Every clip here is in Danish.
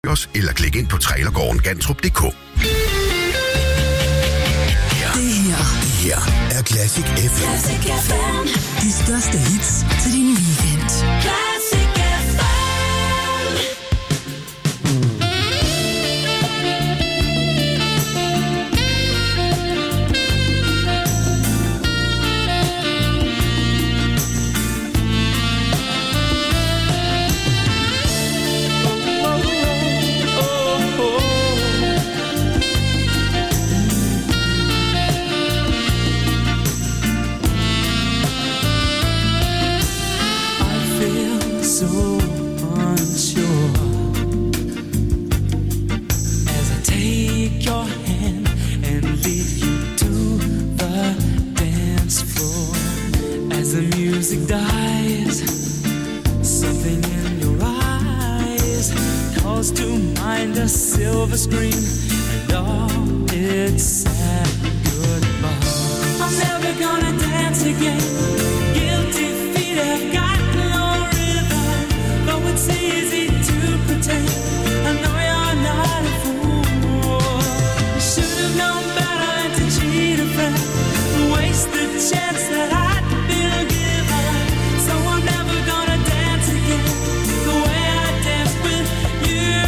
os eller klik ind på trailergården-gantrup.dk. Det her er Classic FM. Classic FM. De største hits til din weekend. Classic FM. Silver screen and all its sad goodbye. I'm never gonna dance again. Guilty feet have got no rhythm. Though it's easy to pretend, I know you're not a fool. You should have known better than to cheat a friend, waste the chance that I'd been given. So I'm never gonna dance again the way I danced with you.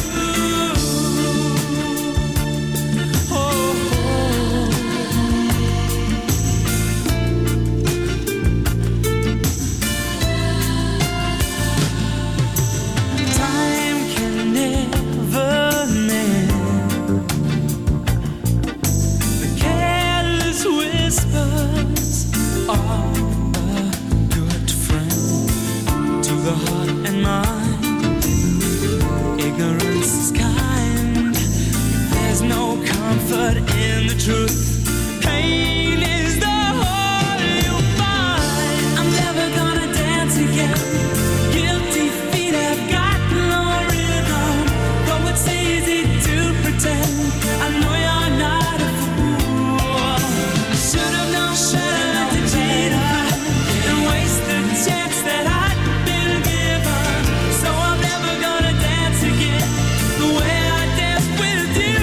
In the truth, pain is the whole you'll find. I'm never gonna dance again. Guilty feet have got no rhythm. Though it's easy to pretend, I know you're not a fool. I should have known better than to cheat and waste the chance that I'd been given. So I'm never gonna dance again the way I danced with you.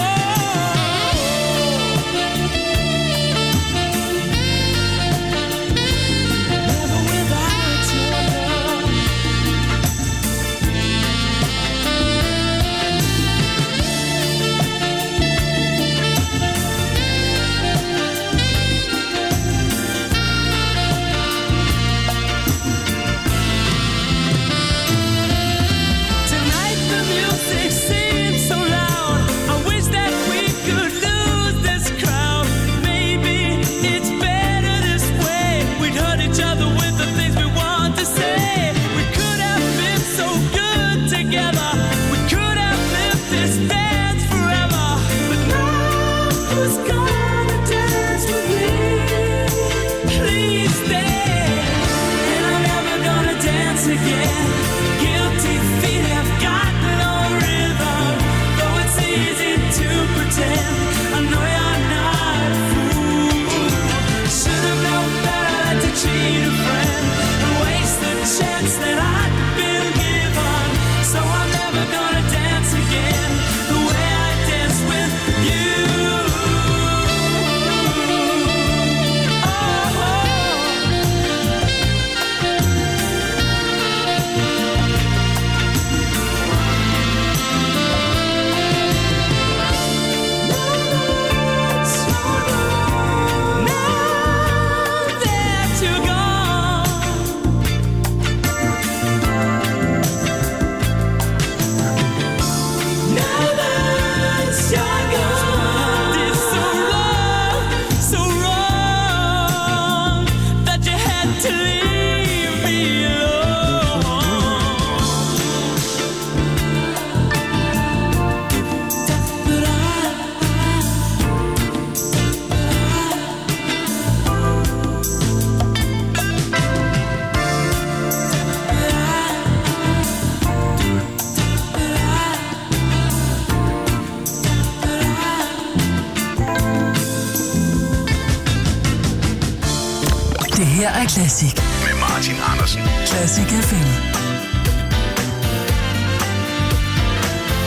Det her er Classic. Med Martin Andersen. Classic FM.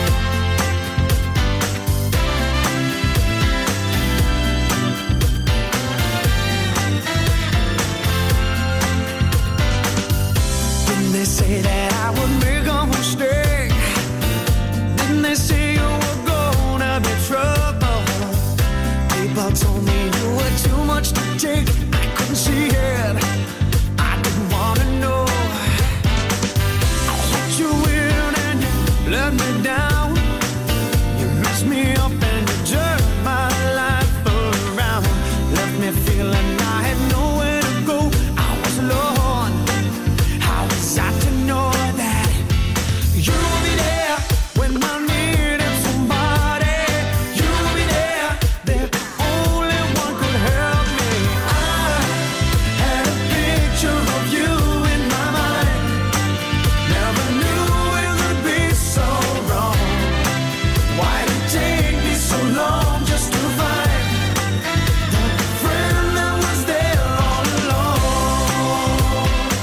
me down. You messed me up and you jerked my life around. Left me feeling I had nowhere to go. I was alone. How was I to know that you would be there when I needed somebody? You would be there, the only one could help me. I had a picture of you in my mind. Never knew it would be so wrong. Why did it take me so long just to find the friend that was there all along?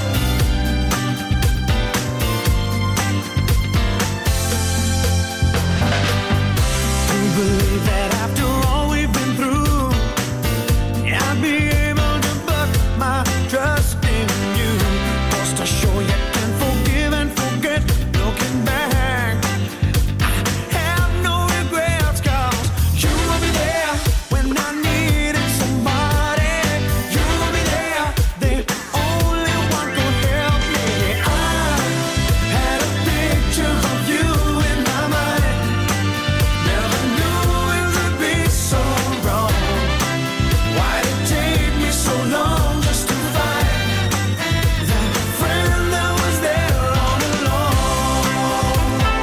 To believe that after all we've been through, I'd be able to put my trust in you. Just to show you can forgive and forget. Looking back, I have no regrets, 'cause you will be there when I needed somebody. You will be there, the only one could help me. I had a picture of you in my mind. Never knew it would be so wrong. Why did it take me so long just to find that friend that was there all along?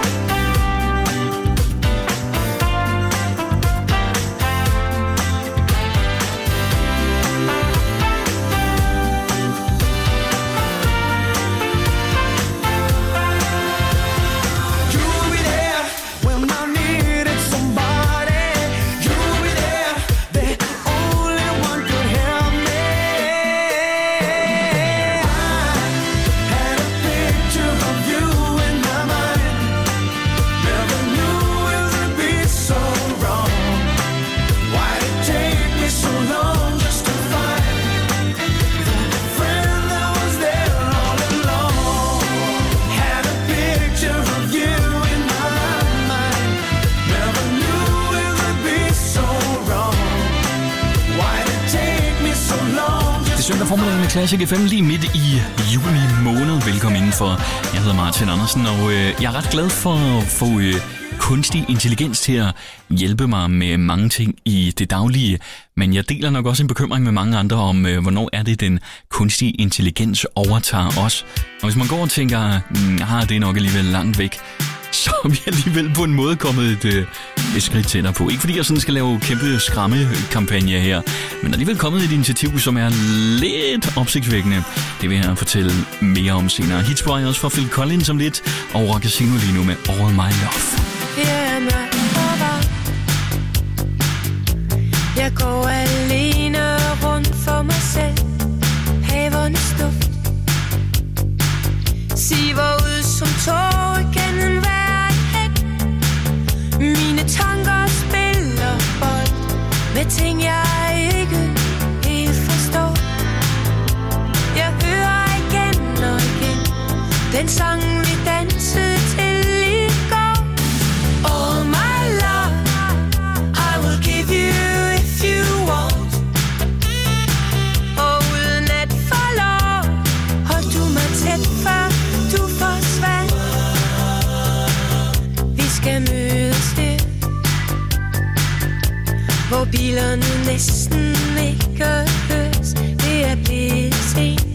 You will be there when I needed somebody. You will be there, the only one could help me. I had a picture of you in my mind. Never knew it would be so wrong. Why did it take me so long just to find the friend that was there all along? Had a picture of you in my mind. Never knew it would be so wrong. Why did it take me so long Det er just søndag formiddag med Classic FM lige midt i juni måned. Velkommen indenfor. Jeg hedder Martin Andersen, og jeg er ret glad for at få kunstig intelligens til at hjælpe mig med mange ting i det daglige. Men jeg deler nok også en bekymring med mange andre om, hvornår er det, den kunstige intelligens overtager os. Og hvis man går og tænker, det er nok alligevel langt væk, så er vi alligevel på en måde kommet et skridt tættere på. Ikke fordi jeg sådan skal lave kæmpe skræmmekampagne her, men alligevel kommet et initiativ, som er lidt opsigtsvækkende. Det vil jeg fortælle mere om senere. Hits på også fra Phil Collins om lidt, og Rock Casino lige nu med All My Love. Jeg går alene rundt for mig selv. Havernes duft siver ud som tårer gennem hver hæk. Mine tanker spiller bold med ting jeg ikke helt forstår. Jeg hører igen og igen den sang vi dansede til i går. All my love I will give you if you want. Og uden at forlov hold du mig tæt før du forsvandt. Vi skal mødes her, hvor bilerne næsten ikke høres. Det er blevet sent.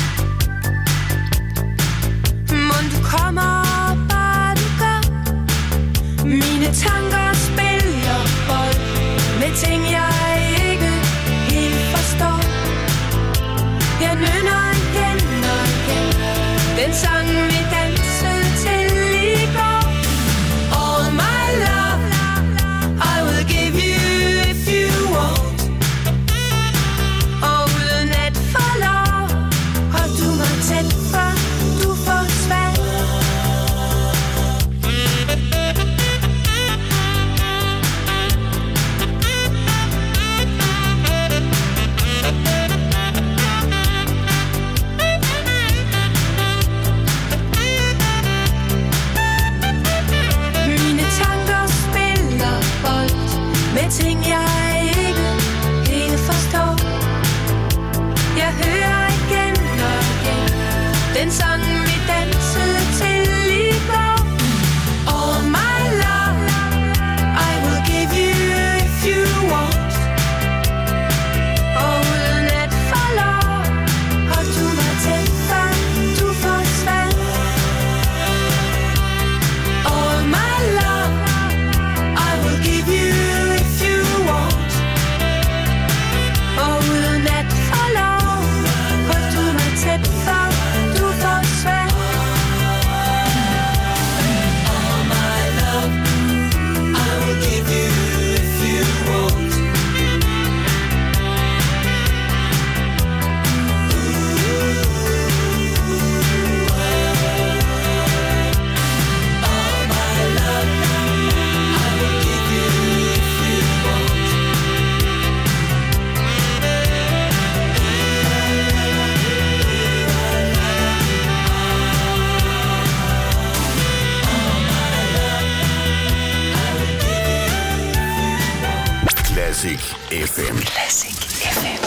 Mon du kommer, bare du gør. Mine tanker spiller bold med ting jeg ikke helt forstår. Jeg nynner igen og igen den sang vi dansede til i går. All my love I will give you if you want. Og uden at forlov hold du mig tæt før du forsvandt. Classic FM. Classic FM.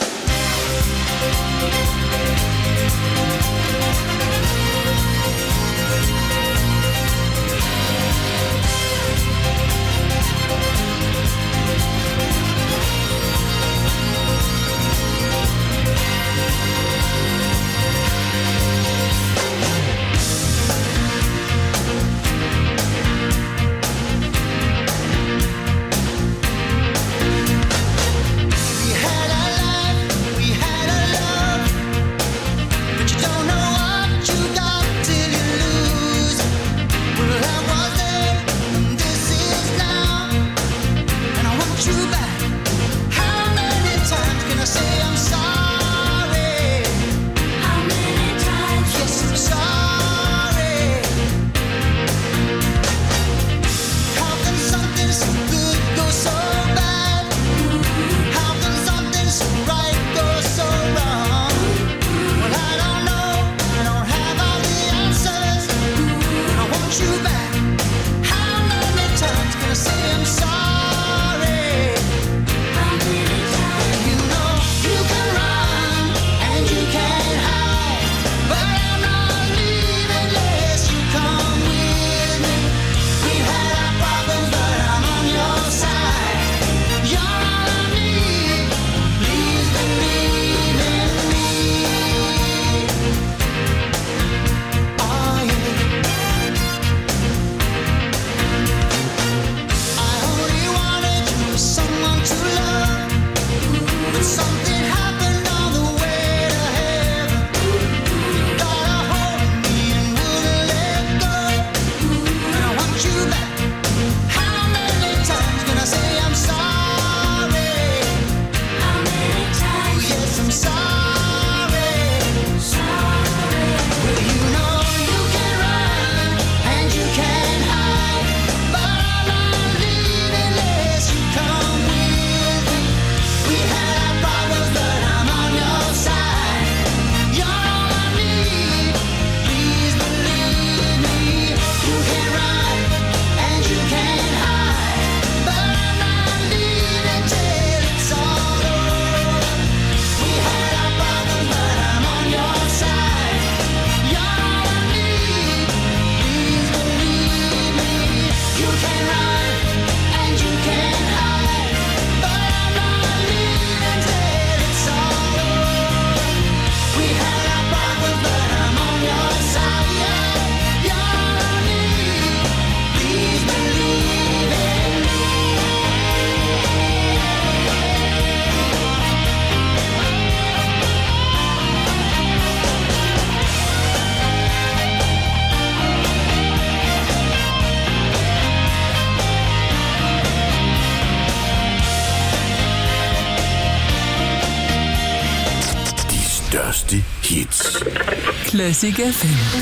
Største hits. Classic FM.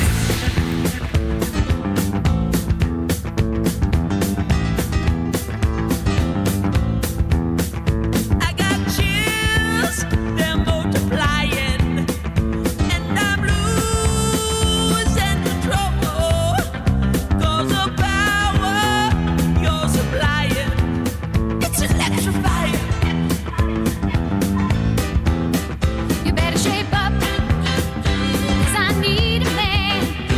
You better shape up, 'cause I need a man.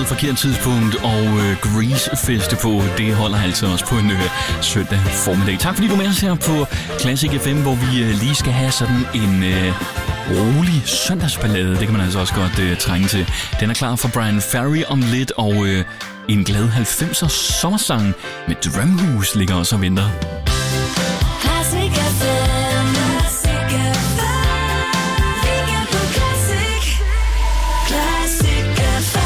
noget forkert tidspunkt, og Grease-feste på, det holder altså også på en søndag formiddag. Tak fordi du er med os her på Classic FM, hvor vi lige skal have sådan en rolig søndagsballade. Det kan man altså også godt trænge til. Den er klar for Brian Ferry om lidt, og en glad 90'er sommersang med Drømhus ligger også og venter. Classic FM, Classic FM, weekend på Classic, Classic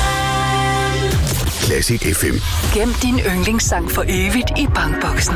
FM. Classic FM. Gem din yndlingssang for evigt i Bankboksen.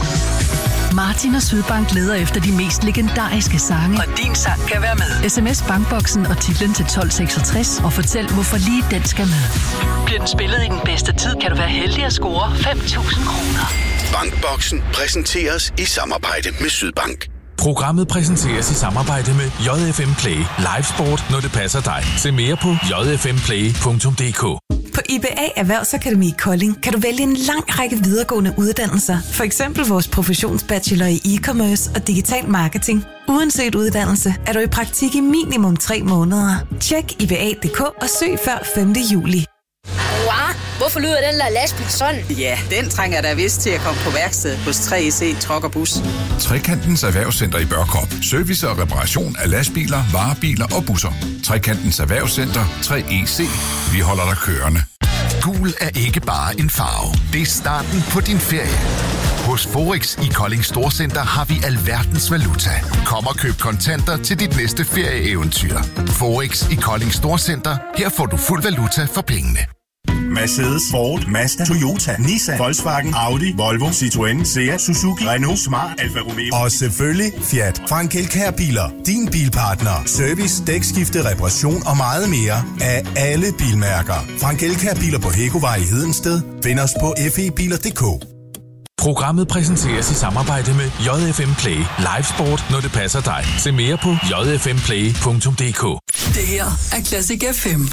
Martin og Sydbank leder efter de mest legendariske sange, og din sang kan være med. SMS Bankboksen og titlen til 1266 og fortæl, hvorfor lige den skal med. Bliver den spillet i den bedste tid, kan du være heldig at score 5.000 kroner. Bankboksen præsenteres i samarbejde med Sydbank. Programmet præsenteres i samarbejde med JFM Play. Live sport, når det passer dig. Se mere på jfmplay.dk. På IBA Erhvervsakademi i Kolding kan du vælge en lang række videregående uddannelser. For eksempel vores professionsbachelor i e-commerce og digital marketing. Uanset uddannelse er du i praktik i minimum 3 måneder. Tjek IBA.dk og søg før 5. juli. Hvorfor lyder den der lastbil sådan? Ja, den trænger der vist til at komme på værksted hos 3EC Truck og Bus. Trekantens Erhvervscenter i Børkop. Service og reparation af lastbiler, varebiler og busser. Trekantens Erhvervscenter 3EC. Vi holder dig kørende. Gul er ikke bare en farve. Det er starten på din ferie. Hos Forex i Kolding Storcenter har vi alverdens valuta. Kom og køb kontanter til dit næste ferieeventyr. Forex i Kolding Storcenter. Her får du fuld valuta for pengene. Mercedes, Ford, Mazda, Toyota, Nissan, Volkswagen, Audi, Volvo, Citroën, Seat, Suzuki, Renault, Smart, Alfa Romeo. Og selvfølgelig Fiat. Frank Elkjær Biler. Din bilpartner. Service, dækskifte, reparation og meget mere af alle bilmærker. Frank Elkjær Biler på Hækkovej i Hedensted. Find os på febiler.dk. Programmet præsenteres i samarbejde med JFM Play. Live sport, når det passer dig. Se mere på jfmplay.dk. Det her er Classic FM.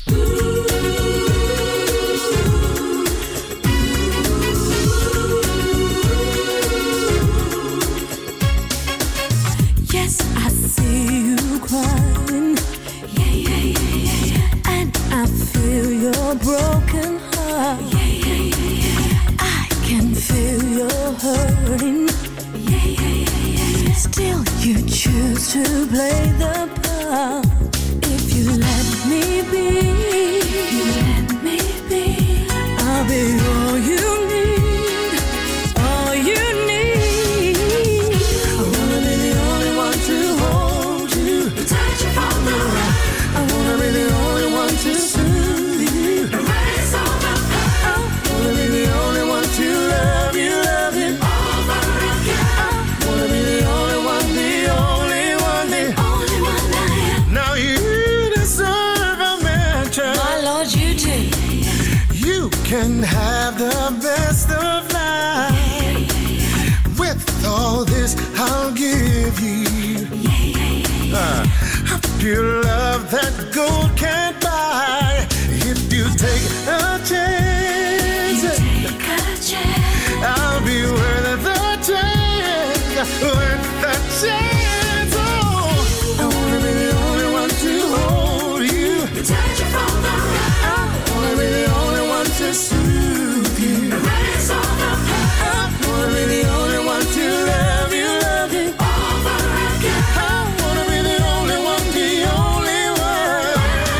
Yes, I see you crying. Yeah, yeah, yeah, yeah, yeah. And I feel your broken heart. Yeah, yeah, yeah, yeah. I can feel your hurting. Yeah, yeah, yeah, yeah, yeah. Still, you choose to play the part. If you let me be, you let me be. I'll be all you need, all you need. I wanna be the only one to hold you, touch you from the right. I wanna be the only one to soothe you, erase all the pain. I wanna be the only one to love you over again. I wanna be the only one, the only one, the only one I am. Now you deserve a mansion. My Lord, you do. You can have the best of life. With all this, I'll give you a pure love that gold can't buy. If you take a chance, I'll be worth the chance, worth the chance. Oh, I wanna be the only one to hold you, touch you from the right. I wanna be the only one to soothe you, erase all the pain. I wanna be the only one to love you over again. I wanna be the only one, the only one.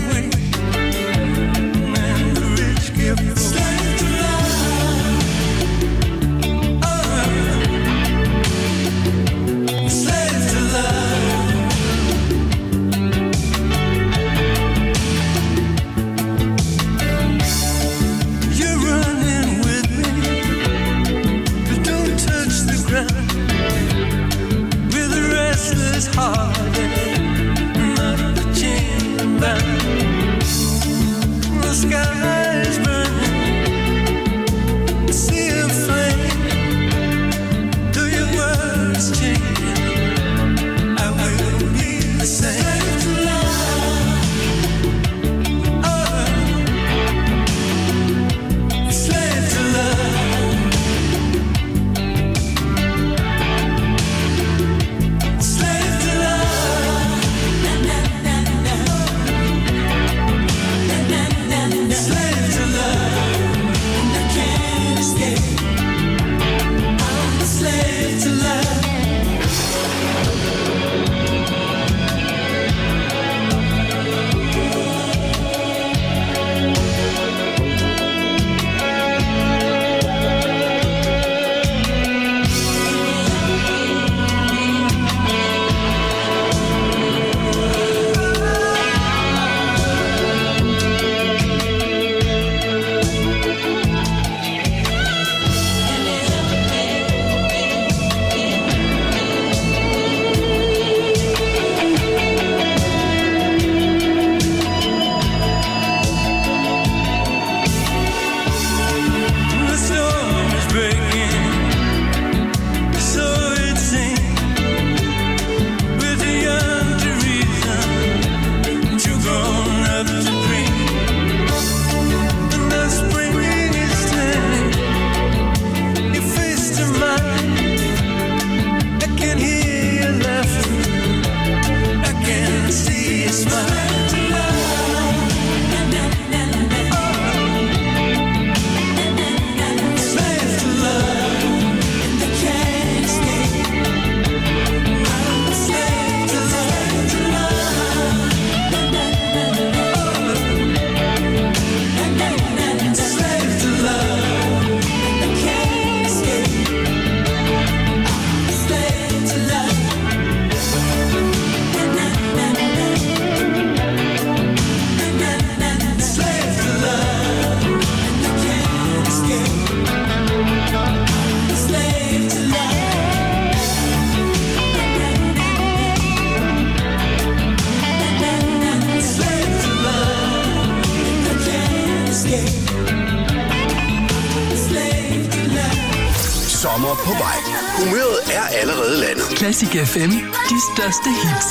Sommer på vej. Humøret er allerede landet. Classic FM. De største hits.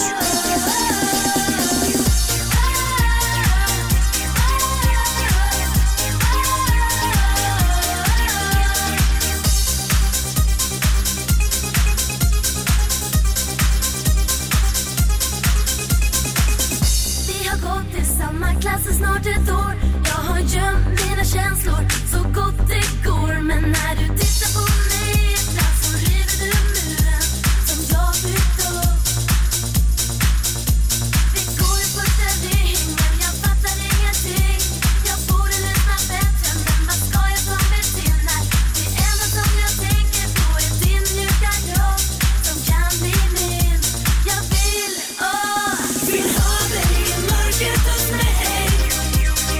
Vi har gått i samma klass i snart ett år. Jag har gömt mina känslor så gott det går. Men när du tittar på mig ibland så river du muren som jag byggt upp. Vi går i första ring men jag fattar ingenting. Jag borde lyssna bättre men vad ska jag ta mig till när det enda som jag tänker på är din mjuka kropp som kan bli min. Jag vill ha dig i mörkret hos mig.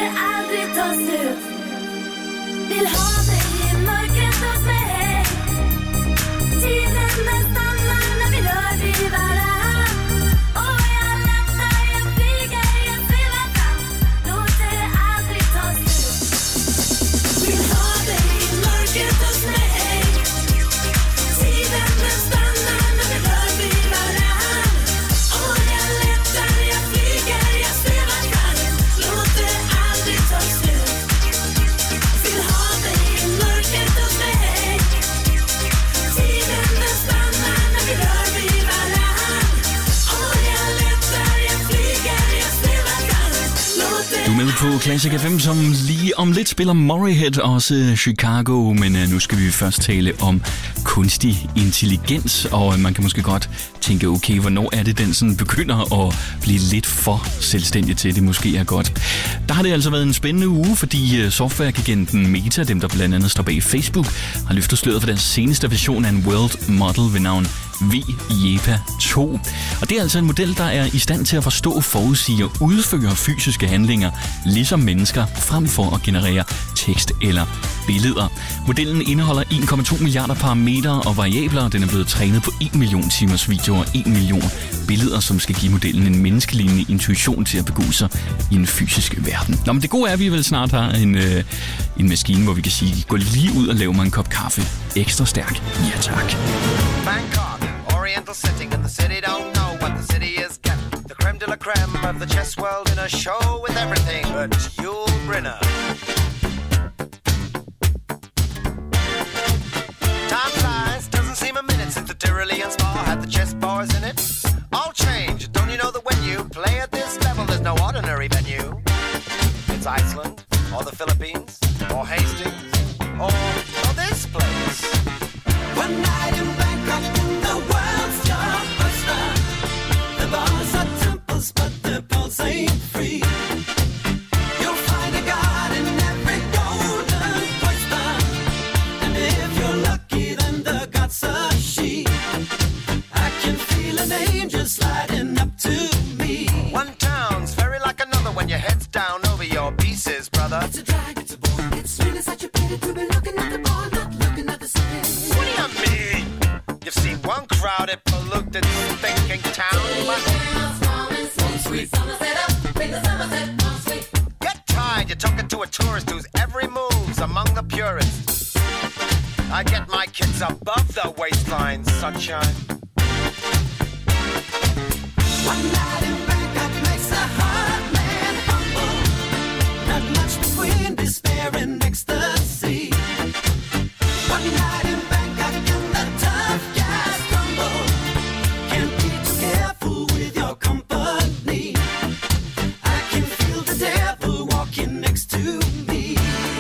aldrig ta slut. Vill ha dig i mörkret hos mig. Tiden den stannar när vi rör vid varann. Och jag lättar, jag flyger, jag svävar fram. Låt det aldrig ta slut. Vill ha dig i mörkret hos mig. Tiden den stannar när vi rör vid varann. Och jag lättar, jag flyger, jag svävar fram. Låt det aldrig ta slut. Vill ha dig i mörkret hos mig. Tiden den stannar när vi rör vid varann. Och jag lättar, jeg flyger, jeg svæver fram. Låt det Du er med på Classic FM, som lige om lidt spiller Motorhead, også Chicago, men nu skal vi først tale om kunstig intelligens, og man kan måske godt tænke, okay, hvornår er det, den sådan begynder at blive lidt for selvstændig til, det måske er godt. Der har det altså været en spændende uge, fordi softwaregiganten Meta, dem der blandt andet står bag Facebook, har løftet sløret for deres seneste version af en World Model ved navn VJEPA 2. Og det er altså en model, der er i stand til at forstå, forudsige og udføre fysiske handlinger, ligesom mennesker, frem for at generere tekst eller billeder. Modellen indeholder 1,2 milliarder parametre og variabler, og den er blevet trænet på 1 million timers videoer og 1 million billeder, som skal give modellen en menneskelignende intuition til at begå sig i en fysisk verden. Nå, men det gode er, at vi vel snart har en maskine, hvor vi kan sige, gå lige ud og lave mig en kop kaffe. Ekstra stærk. Ja, tak. Bangkok, oriental setting, and the city don't know what the city is getting. The creme de la creme of the chess world in a show with everything but Yul Brynner. Time flies, doesn't seem a minute since the Tyrolean Spa had the chess bars in it. All change, don't you know that when you play at this level, there's no ordinary venue? It's Iceland, or the Philippines, or Hastings, or this place. One night in Bangkok, the world's your oyster. The bars are temples, but the pulse ain't free. You'll find a god in every golden oyster. And if you're lucky, then the god's a she. I can feel an angel sliding up to me. One town's very like another when your head's down over your pieces, brother. It's a drag, it's a bore. It's really such a pity to be looking at the bar, not looking at the city. What do you mean? You've seen one crowded, polluted, thinking town, but get tired, you're talking to a tourist whose every move's among the purists. I get my kids above the waistline, sunshine. One night in Bangkok makes a hard man humble. Not much between despair and ecstasy. One night in Bangkok and the tough guys crumble. Can't be too careful with your company. I can feel the devil walking next to me.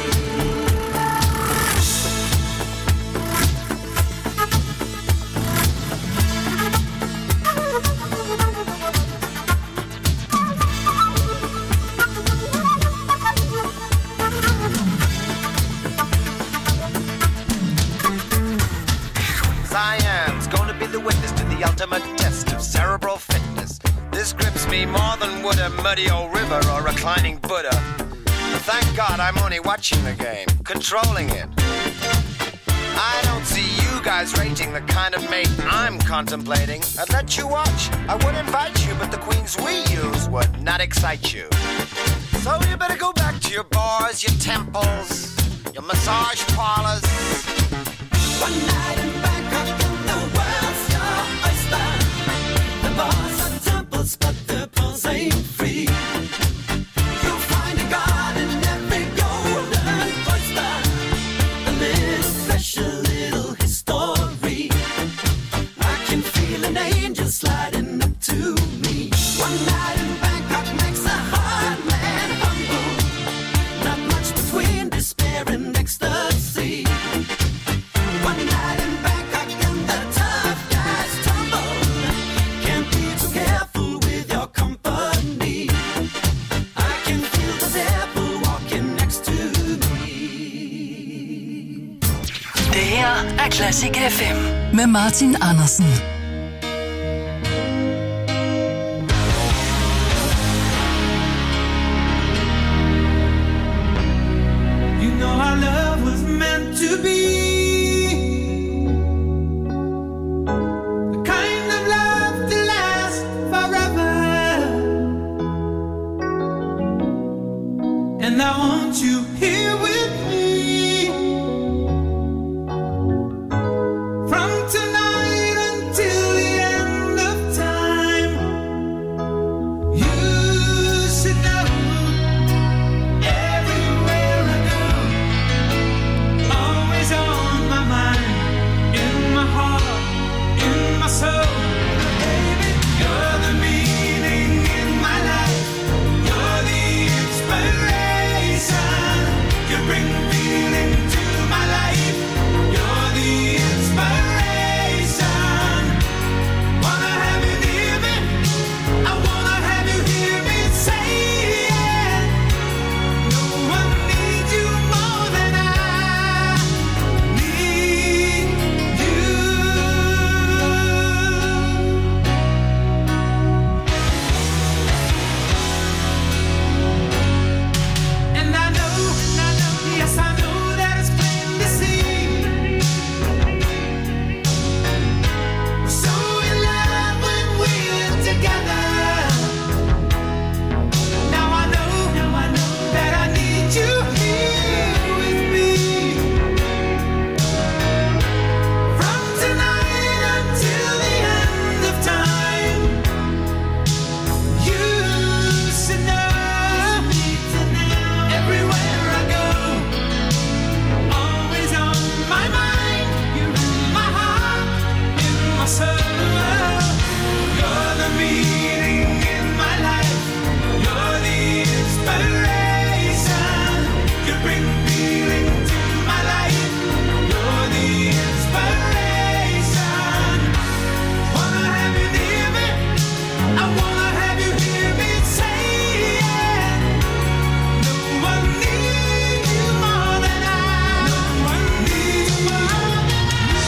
Cyan's gonna be the witness to the ultimate test of cerebral fitness. This grips me more than would a muddy old river or reclining Buddha. But thank God I'm only watching the game, controlling it. I don't see you guys rating the kind of mate I'm contemplating. I'd let you watch, I would invite you, but the queens we use would not excite you. So you better go back to your bars, your temples, your massage parlors. One night in Bangkok and the world's your oyster. The bars are temples, but the pulse ain't free. You'll find a god in every golden oyster. A little special little history. I can feel an angel sliding up to me. One night in Bangkok makes a hard man humble. Not much between despair and ecstasy. One night in Bangkok and the tough guys tumble. Can't be too careful with your company. I can feel the devil walking next to me. Det her er Classic FM med Martin Andersen. to be the kind of love to last forever. And I want you here with me. From tonight until the end of time. You should know everywhere I go, always on my mind, in my heart, in my soul. Baby, you're the meaning in my life. You're the inspiration. You bring feeling to my life. You're the inspiration. Wanna have you near me? I wanna have you hear me say it. No one needs you more than I need you. And I know, yes I know that it's plain to see. We're so in love when we're together. Now I know that I need you here with me. From tonight until the end of time. You should know everywhere I go, always on my mind. You're in my heart, in my soul. You're the meaning in my life. You're the inspiration. You bring feeling to my life. You're the inspiration. Wanna have you near me? I wanna have you hear me say it. No one needs you more than I. No one needs you more than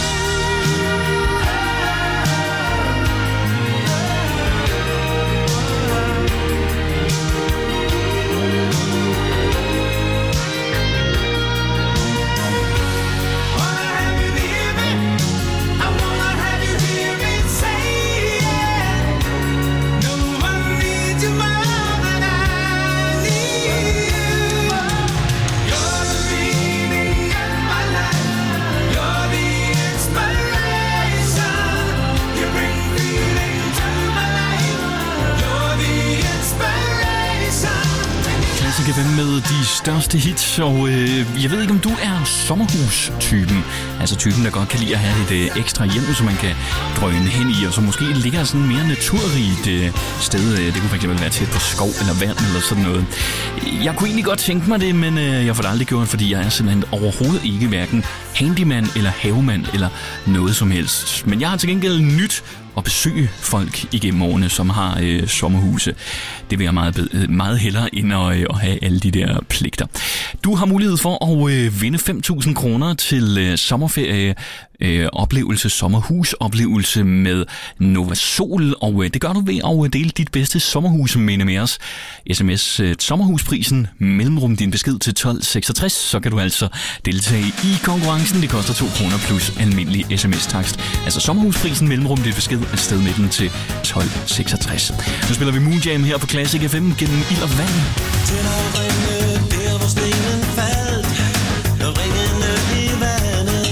wanna have you near me. I wanna have you hear me say it. No one needs you more than I need you. You're the meaning in my life. You're the inspiration. You bring feeling to my life. You're the inspiration. Klassiker med de største hits, og jeg ved ikke, om du er sommerhus-typen. Altså typen, der godt kan lide at have et ekstra hjem, som man kan drøne hen i, og som måske ligger sådan mere naturrigt sted. Det kunne fx være tæt på skov eller vand eller sådan noget. Jeg kunne egentlig godt tænke mig det, men jeg får det aldrig gjort, fordi jeg er simpelthen overhovedet ikke hverken handyman eller havemand eller noget som helst. Men jeg har til gengæld nyt at besøge folk igennem årene, som har sommerhuse. Det vil jeg meget hellere end at have alle de der pligter. Du har mulighed for at vinde 5.000 kroner til sommerferie sommerhusoplevelse med Novasol, og det gør du ved at dele dit bedste sommerhusminde med os. SMS sommerhusprisen, mellemrum din besked til 1266, så kan du altså deltage i konkurrencen. Det koster 2 kroner plus almindelig sms-takst. Altså sommerhusprisen, mellemrum din besked, afsted med den til 1266. Nu spiller vi Moonjam her på Classic FM gennem ild og vand. Der hvor stenen faldt, ringene i vandet.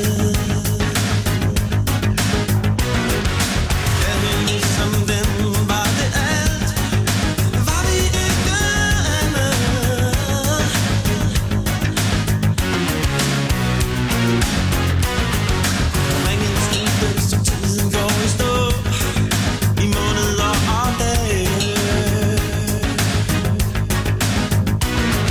Er vi ligesom dem, var det alt? Var vi ikke andet? Ringen skibet, som tiden går i stå, i måneder og dage.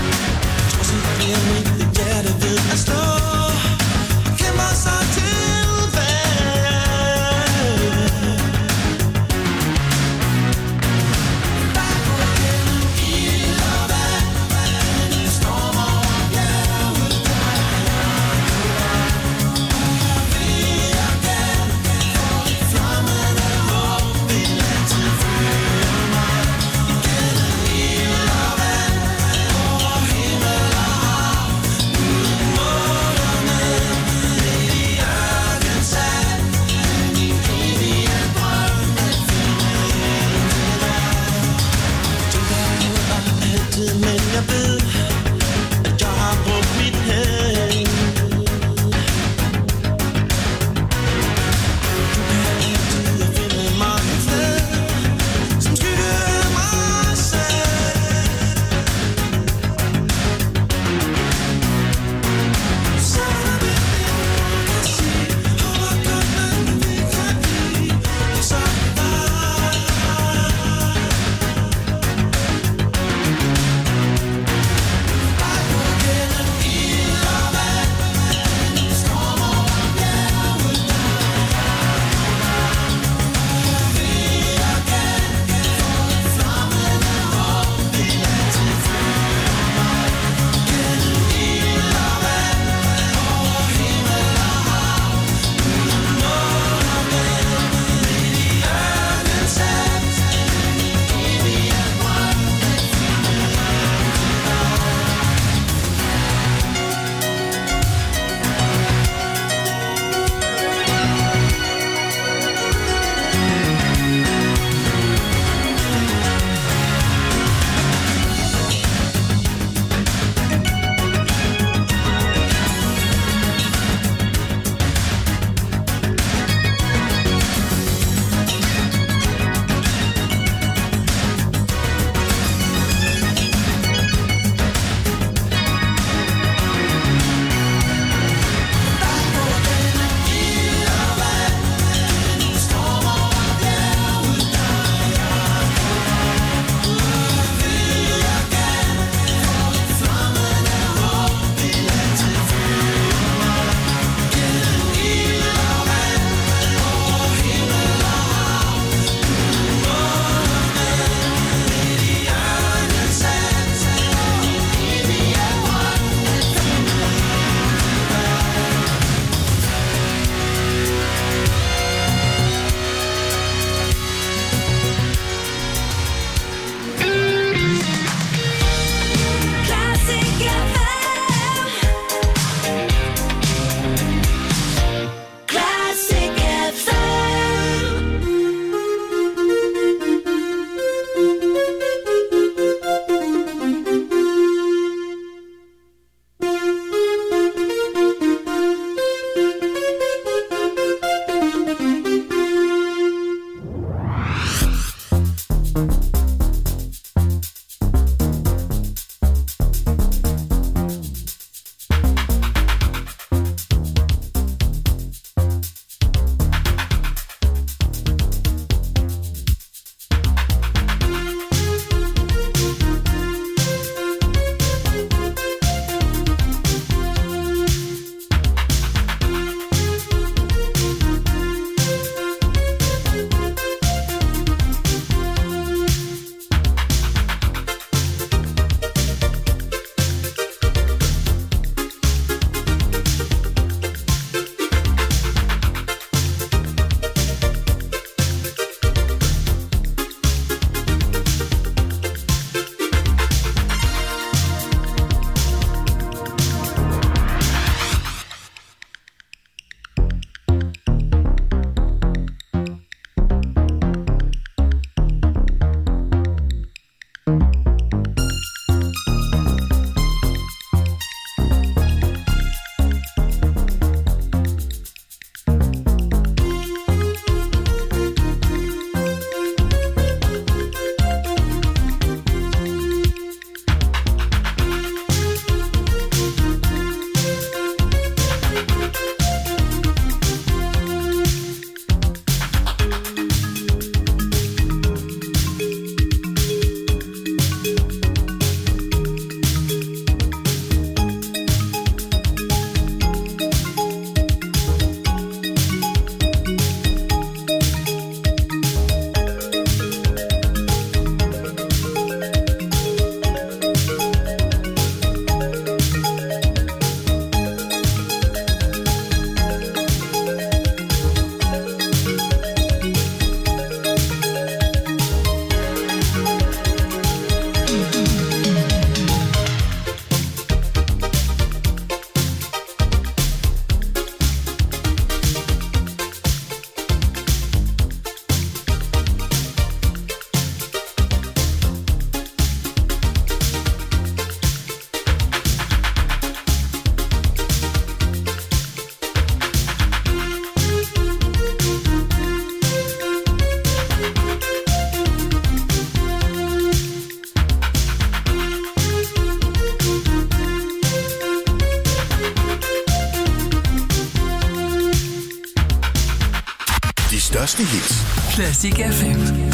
største hits. Classic FM.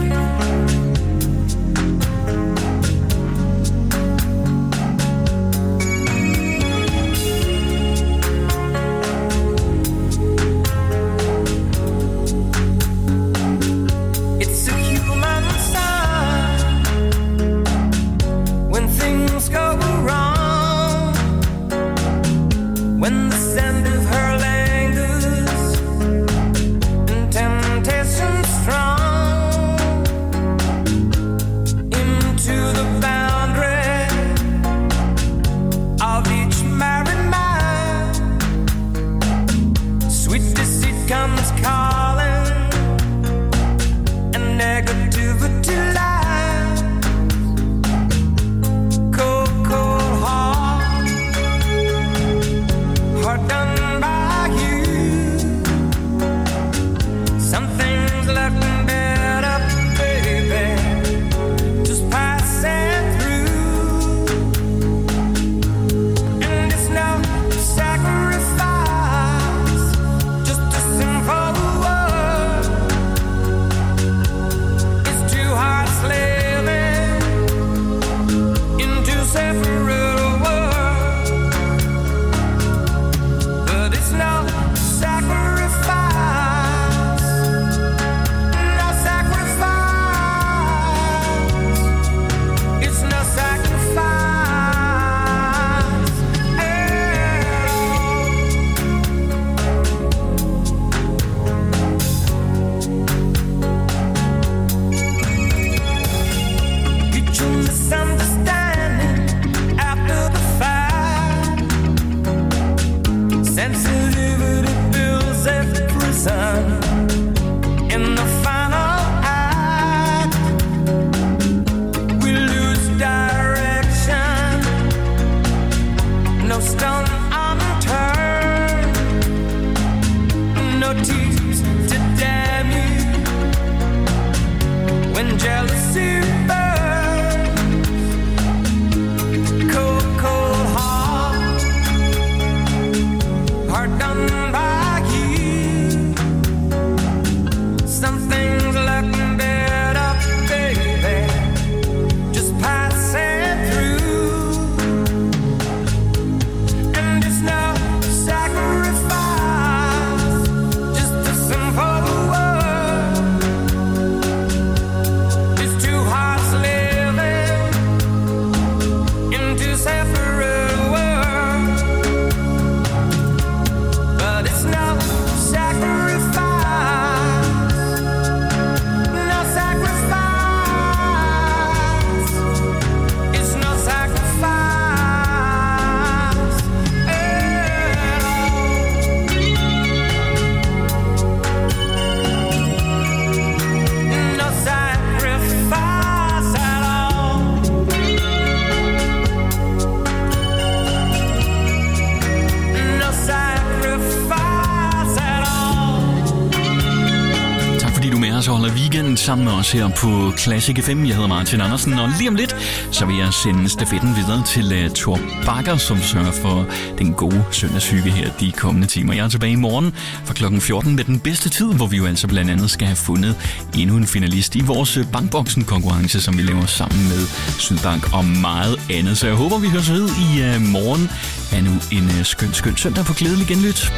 Sammen med os her på Classic FM. Jeg hedder Martin Andersen, og lige om lidt, så vil jeg sende stafetten videre til Thor Bakker, som sørger for den gode søndagshygge her de kommende timer. Jeg er tilbage i morgen fra klokken 14 med den bedste tid, hvor vi jo altså blandt andet skal have fundet endnu en finalist i vores Bankboksen-konkurrence, som vi laver sammen med Sydbank og meget andet. Så jeg håber, vi høres ved i morgen. Er nu en skøn søndag på glædelig genlyt.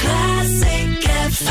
Classic FM.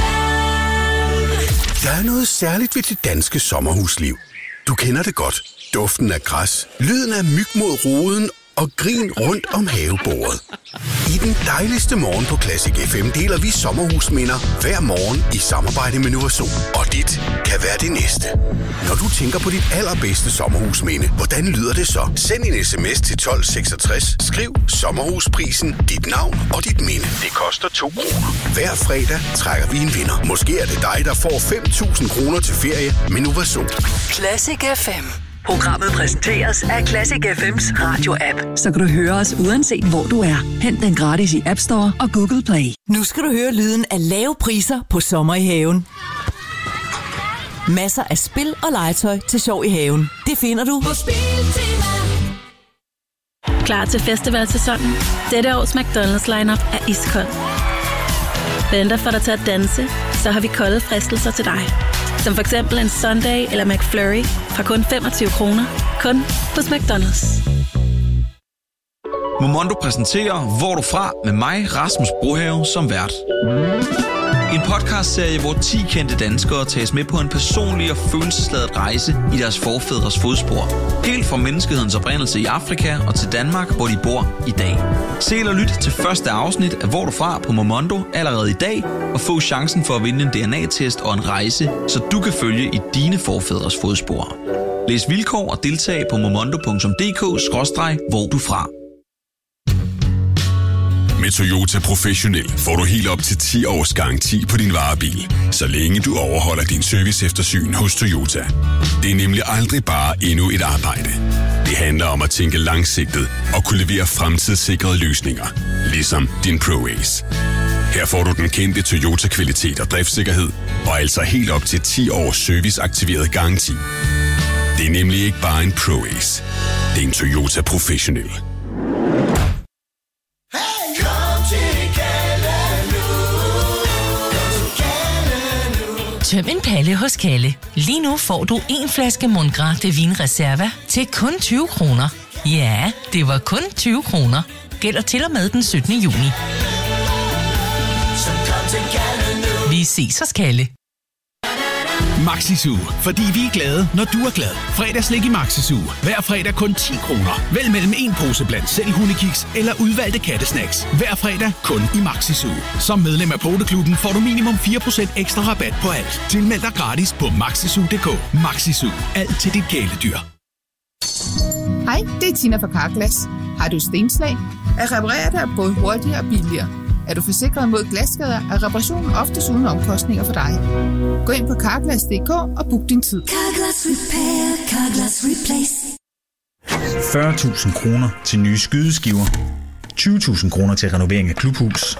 Der er noget særligt ved det danske sommerhusliv. Du kender det godt. Duften af græs, lyden af myg mod roden og grin rundt om havebordet. I den dejligste morgen på Classic FM deler vi sommerhusminder hver morgen i samarbejde med Novation. Og dit kan være det næste. Når du tænker på dit allerbedste sommerhusminde, hvordan lyder det så? Send en sms til 1266, skriv sommerhusprisen, dit navn og dit minde. Det koster 2 kroner. Hver fredag trækker vi en vinder. Måske er det dig, der får 5.000 kroner til ferie med Novation. Classic FM. Programmet præsenteres af Classic FM's radio-app, så kan du høre os uanset hvor du er. Hent den gratis i App Store og Google Play. Nu skal du høre lyden af lave priser på sommer i haven. Masser af spil og legetøj til sjov i haven. Det finder du på Spiltema. Klar til festivalsæsonen? Dette års McDonald's lineup er iskold. Venter for dig til at danse, så har vi kolde fristelser til dig. Som for eksempel en Sunday eller McFlurry fra kun 25 kroner. Kun hos McDonald's. Momondo præsenterer Hvor du fra med mig, Rasmus Brohave, som vært. En podcastserie, hvor 10 kendte danskere tages med på en personlig og følelsesladet rejse i deres forfædres fodspor. Helt fra menneskehedens oprindelse i Afrika og til Danmark, hvor de bor i dag. Se eller lyt til første afsnit af Hvor du fra på Momondo allerede i dag, og få chancen for at vinde en DNA-test og en rejse, så du kan følge i dine forfædres fodspor. Læs vilkår og deltag på momondo.dk/hvor du fra. Med Toyota Professionel får du helt op til 10 års garanti på din varebil, så længe du overholder din serviceeftersyn hos Toyota. Det er nemlig aldrig bare endnu et arbejde. Det handler om at tænke langsigtet og kunne levere fremtidssikrede løsninger, ligesom din ProAce. Her får du den kendte Toyota-kvalitet og driftssikkerhed, og altså helt op til 10 års serviceaktiveret garanti. Det er nemlig ikke bare en ProAce. Det er en Toyota Professionel. Tøm en palle hos Kalle. Lige nu får du en flaske Mongrain de Vin Reserva til kun 20 kroner. Ja, det var kun 20 kroner. Gælder til og med den 17. juni. Vi ses hos Kalle. Maxisu, fordi vi er glade, når du er glad. Fredagslik i Maxisu. Hver fredag kun 10 kroner. Vælg mellem en pose blandt selv hundekiks eller udvalgte kattesnacks. Hver fredag kun i Maxisu. Som medlem af Poteklubben får du minimum 4% ekstra rabat på alt. Tilmeld dig gratis på maxisu.dk. Maxisu. Alt til dit kæledyr. Hej, det er Tina fra Carglass. Har du stenslag? At reparere dig er både hurtigere og billigere. Er du forsikret mod glasskader, er reparationen oftest uden omkostninger for dig. Gå ind på Carglass.dk og book din tid. Carglass Repair, Carglass Replace. 40.000 kroner til nye skydeskiver. 20.000 kroner til renovering af klubhus.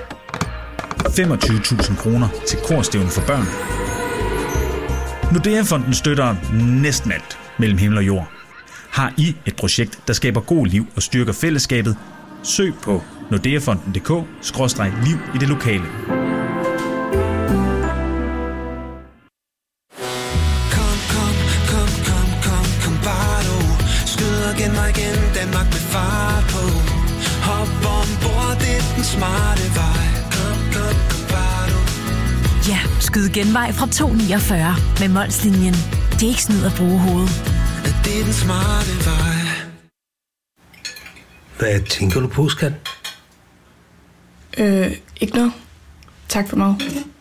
25.000 kroner til korstævne for børn. Nordea-fonden støtter næsten alt mellem himmel og jord. Har I et projekt, der skaber god liv og styrker fællesskabet? Søg på nordeafonden.dk/liv i det lokale. Kom bare du. Skyd igen mig igen, Danmark med fart på. Hop ombord, det er den smarte vej. Kom bare du. Ja, skyd genvej fra 249 med Molslinjen. Det er ikke snyd at bruge hovedet. Det er den smarte vej. Hvad tænker du på, skat? Ikke noget. Tak for mig.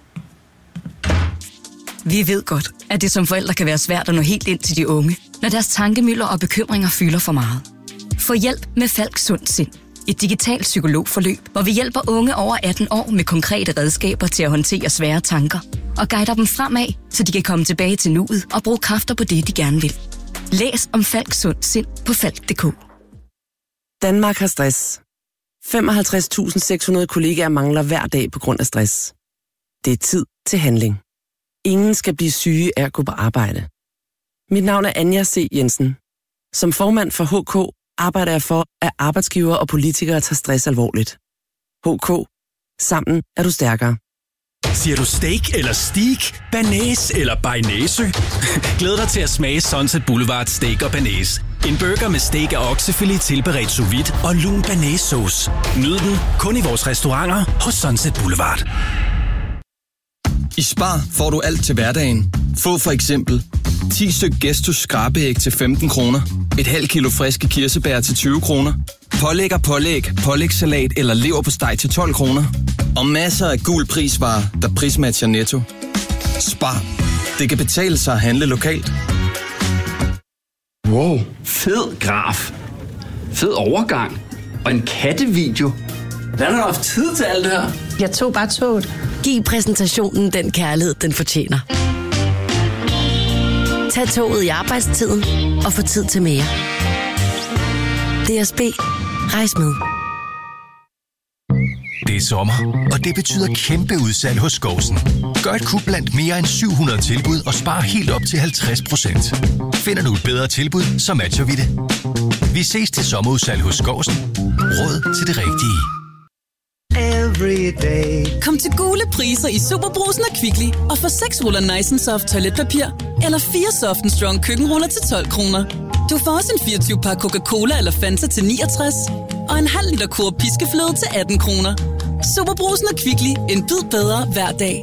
Vi ved godt, at det som forældre kan være svært at nå helt ind til de unge, når deres tankemylder og bekymringer fylder for meget. Få hjælp med Falk Sund Sind. Et digitalt psykologforløb, hvor vi hjælper unge over 18 år med konkrete redskaber til at håndtere svære tanker og guider dem fremad, så de kan komme tilbage til nuet og bruge kræfter på det, de gerne vil. Læs om Falk Sund Sind på falk.dk. Danmark har stress. 55.600 kollegaer mangler hver dag på grund af stress. Det er tid til handling. Ingen skal blive syge af at gå på arbejde. Mit navn er Anja C. Jensen. Som formand for HK arbejder jeg for, at arbejdsgivere og politikere tager stress alvorligt. HK. Sammen er du stærkere. Siger du steak eller steak, banæs eller bearnaise? Glæd dig til at smage Sunset Boulevard Steak og Banæs. En burger med steak og oksefilet tilberedt sous vide og lun banæssauce. Nyd den kun i vores restauranter hos Sunset Boulevard. I Spar får du alt til hverdagen. Få for eksempel 10 styk Gestus skrabeæg til 15 kroner. Et halvt kilo friske kirsebær til 20 kroner. Pålæg og pålægssalat eller leverpostej til 12 kroner. Og masser af gul prisvarer, der prismatcher Netto. Spar. Det kan betale sig at handle lokalt. Wow, fed graf. Fed overgang. Og en kattevideo. Hvordan har du haft tid til alt det her? Jeg tog bare toget. Giv præsentationen den kærlighed, den fortjener. Tag toget i arbejdstiden og få tid til mere. DSB. Rejs med. Det er sommer, og det betyder kæmpe udsalg hos Skovsen. Gør et kub blandt mere end 700 tilbud og spar helt op til 50%. Finder du et bedre tilbud, så matcher vi det. Vi ses til sommerudsalg hos Skovsen. Råd til det rigtige. Every day. Kom Kom til gule priser i Superbrugsen og Kvickly og få 6 ruller Nice & Soft toiletpapir eller 4 Soft & Strong køkkenruller til 12 kroner. Du får også en 24-pakke Coca-Cola eller Fanta til 69 og en halv liter Coop piskefløde til 18 kroner. Superbrugsen og Kvickly. En bid bedre hver dag.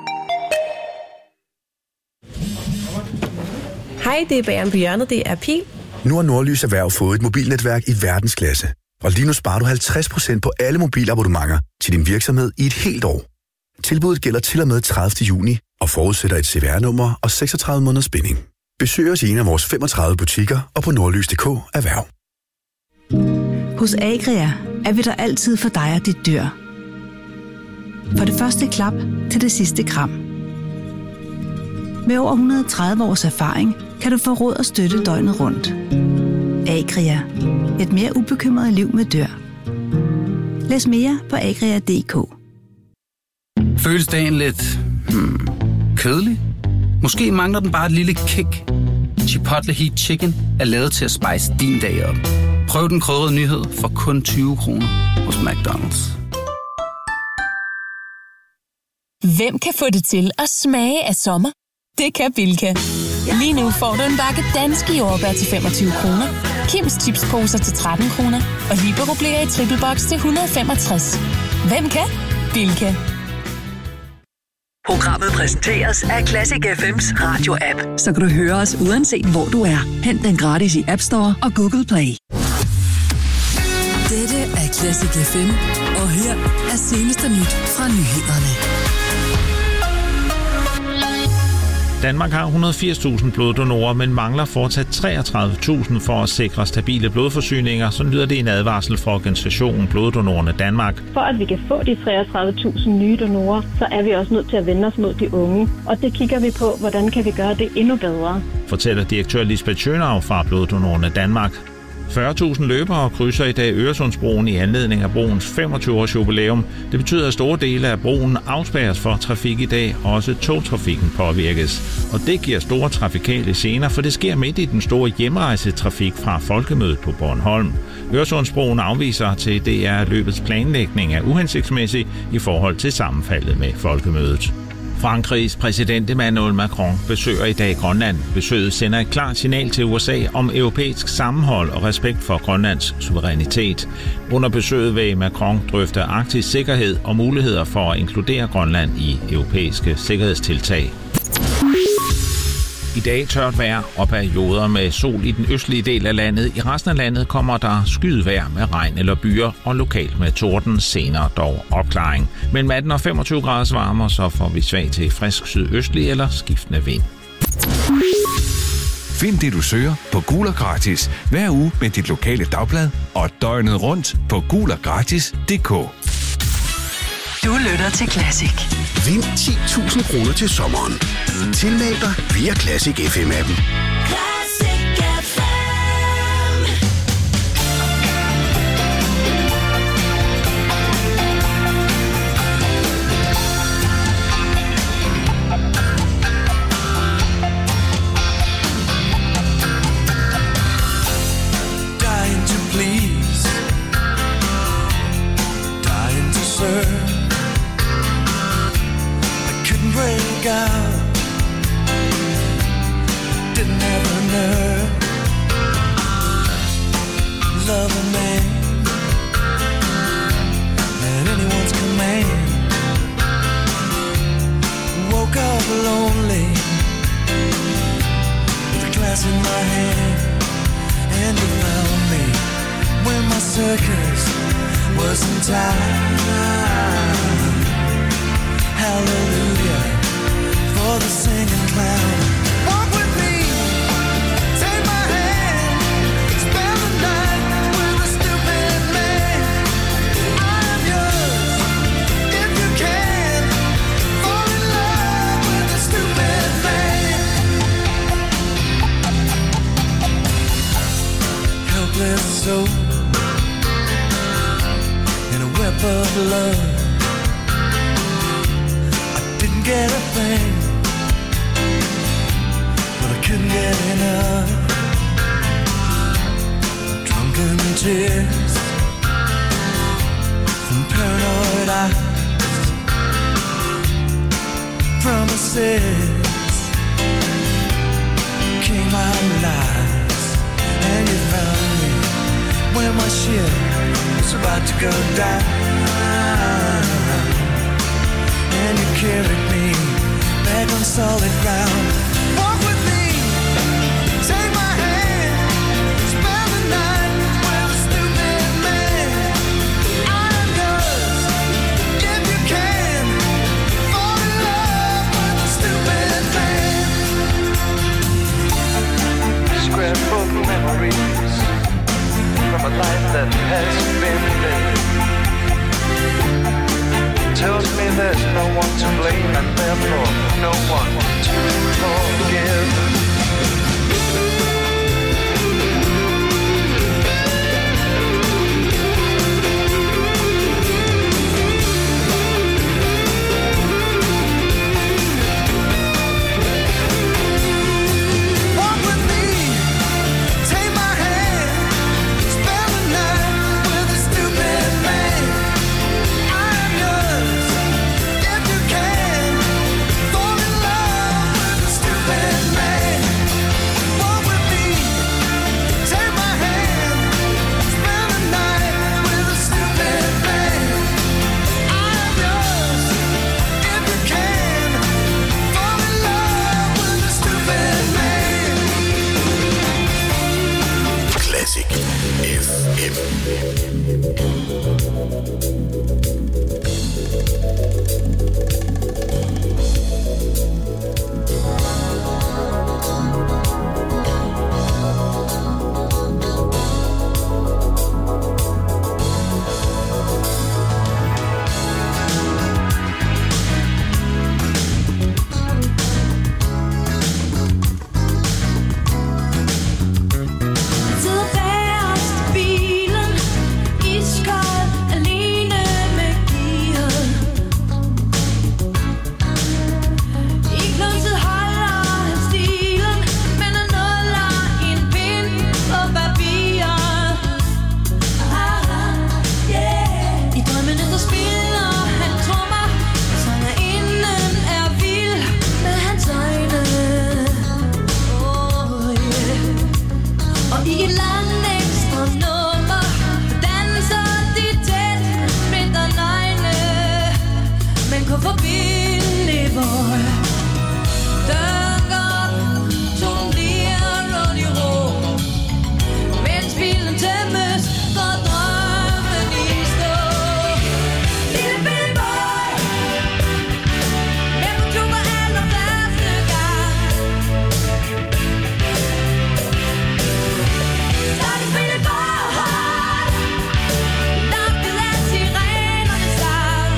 Hej, det er Bageren på hjørnet. Det er Pil. Nu har Nordlys Erhverv fået et mobilnetværk i verdensklasse. Og lige nu sparer du 50% på alle mobilabonnementer til din virksomhed i et helt år. Tilbuddet gælder til og med 30. juni og forudsætter et CVR-nummer og 36 måneders binding. Besøg os i en af vores 35 butikker og på nordlys.dk Erhverv. Hos Agria er vi der altid for dig og dit dyr. For det første klap til det sidste kram. Med over 130 års erfaring kan du få råd og støtte døgnet rundt. Agria. Et mere ubekymret liv med dyr. Læs mere på agria.dk. Føles dagen lidt kedelig? Måske mangler den bare et lille kick. Chipotle Heat Chicken er lavet til at spice din dag op. Prøv den krydrede nyhed for kun 20 kroner hos McDonald's. Hvem kan få det til at smage af sommer? Det kan Bilka. Lige nu får du en bakke danske jordbær til 25 kroner, Kims chipsposer til 13 kroner og Libero Blære i triple box til 165. Hvem kan? Bilka. Programmet præsenteres af Classic FM's radio-app, så kan du høre os uanset hvor du er. Hent den gratis i App Store og Google Play. Dette er Classic FM, og her er seneste nyt fra nyhederne. Danmark har 180.000 bloddonorer, men mangler fortsat 33.000 for at sikre stabile blodforsyninger. Så lyder det i en advarsel fra organisationen Bloddonorerne Danmark. For at vi kan få de 33.000 nye donorer, så er vi også nødt til at vende os mod de unge. Og det kigger vi på, hvordan kan vi gøre det endnu bedre. Fortæller direktør Lisbeth Schönau fra Bloddonorerne Danmark. 40.000 løbere krydser i dag Øresundsbroen i anledning af broens 25-års jubilæum. Det betyder, at store dele af broen afspærres for trafik i dag, og også togtrafikken påvirkes. Og det giver store trafikale gener, for det sker midt i den store hjemrejsetrafik fra Folkemødet på Bornholm. Øresundsbroen afviser til DR løbets planlægning er uhensigtsmæssig i forhold til sammenfaldet med Folkemødet. Frankrigs præsident Emmanuel Macron besøger i dag Grønland. Besøget sender et klart signal til USA om europæisk sammenhold og respekt for Grønlands suverænitet. Under besøget vil Macron drøfte arktisk sikkerhed og muligheder for at inkludere Grønland i europæiske sikkerhedstiltag. I dag tørt vejr og perioder med sol i den østlige del af landet. I resten af landet kommer der skydevejr med regn eller byer og lokalt med torden, senere dog opklaring. Mellem 18 og 25 grader varmere, så får vi svag til frisk sydøstlig eller skiftende vind. Find det du søger på Gul og Gratis hver uge med dit lokale dagblad og døgnet rundt på guloggratis.dk. Du lytter til Classic. Vind 10.000 kroner til sommeren. Tilmeld dig via Classic FM-appen. Dying to please, dying to serve. Break out, didn't have a nerve. Love a man at anyone's command. Woke up lonely with a glass in my hand, and you found me when my circus wasn't tired. Hallelujah for the singing clown. Walk with me, take my hand, spend the night with a stupid man. I'm yours, if you can, fall in love with a stupid man. Helpless soul in a web of love. Get a thing, but I couldn't get enough. Drunken tears from paranoid eyes. promises came out lies, and you found me when my ship was about to go down, and you carried me back on solid ground. Walk with me, take my hand, spend the night with a stupid man. I'm yours, if you can, fall in love with a stupid man. Scrapbook memories from a life that has been lived. Tells me there's no one to blame and therefore no one to forgive. Walk with me, take my hand, spend the night with a stupid man. I'm yours, if you can, fall in love with a stupid man. Walk with me, take my hand, spend the night with a stupid man. I'm yours, if you can, fall in love with a stupid man. Classic FM. Sidder bagerst i bilen, iskold, alene med gearet. I klunset holder han stilen, men han nuller en pind på papiret. I drømmene der spiller han trommer, sangerinden er vild med hans øjne. Og i et langt ekstra nummer danser de tæt vinternegne, men kun for billig boy. Døren går op, tonen bliver rolig ro, mens bilen tæmmes, går drømmen i stå. Lille bitte boy, med på tuber allerførste gang. Stakkels bitte boy, lokket af sirenernes sang.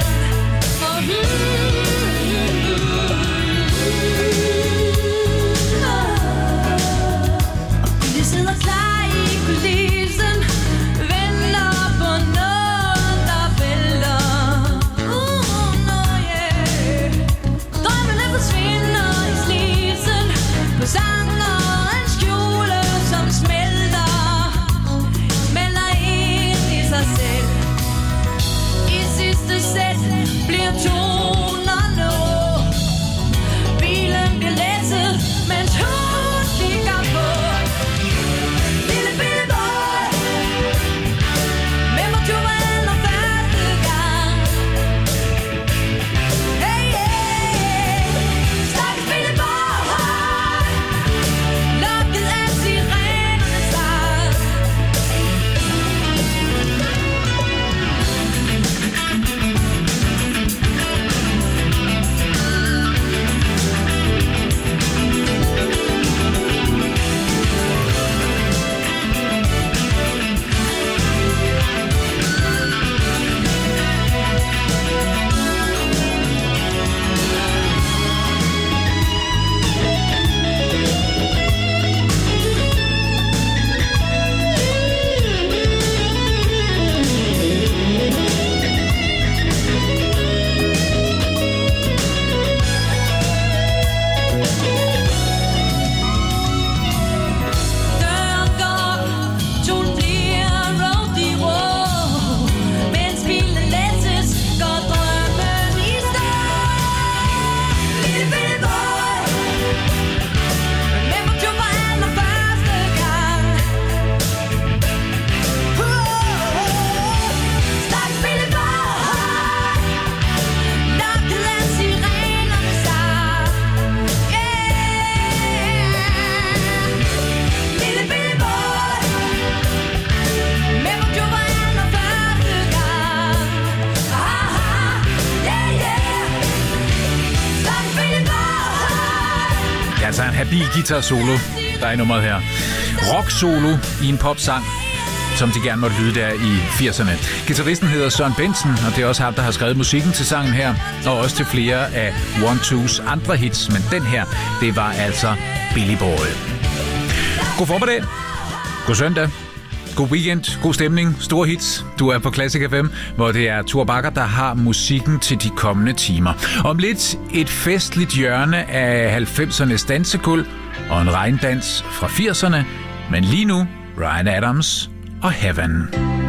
Og vi sidder klar i kulissen, venter på noget, der vælter. Drømmene forsvinder i slisen på sangerens kjole, som smelter ind i sig selv. I sidste sæt bliver toner nå. Bilen bliver læsset, mens hun kigger på. Lille bitte boy, med på tuber allerførste gang. Hey, hey, stakkels bitte boy, lokket af sirenernes sang. Altså en habil guitar solo, der er i nummeret her. Rock solo i en popsang, som de gerne måtte lyde der i 80'erne. Gitarristen hedder Søren Bentzen, og det er også ham, der har skrevet musikken til sangen her, og også til flere af One-Twos andre hits, men den her, det var altså Billy Boy. God formiddag, god søndag, god weekend, god stemning, store hits. Du er på Classic FM, hvor det er Thor Bakker, der har musikken til de kommende timer. Om lidt et festligt hjørne af 90'ernes dansekul og en regndans fra 80'erne, men lige nu Ryan Adams og Heaven.